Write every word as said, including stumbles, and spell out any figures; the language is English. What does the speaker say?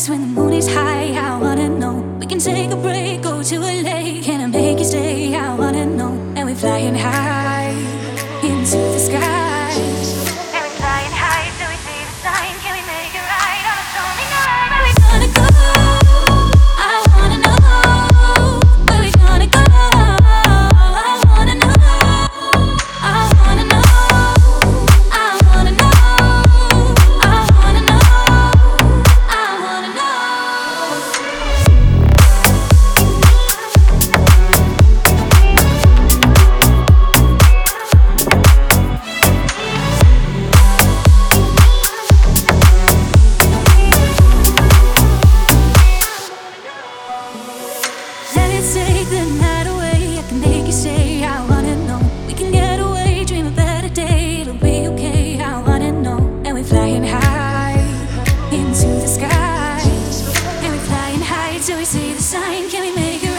place when the moon is high. I wanna know. We can take a break, go to a lake. Can I make you stay? I wanna know. And we're flying high into the sky. And we're flying high till we see the sign. Can we make it right on a stormy night? Where we gonna go? I wanna know. Where we gonna go? I wanna know. I wanna know. I wanna know. I wanna know. I wanna know. Let's take the night away. I can make you say I wanna know. We can get away, dream a better day. It'll be okay. I wanna know. And we're flying high into the sky. And we're flying high till we see the sign. Can we make it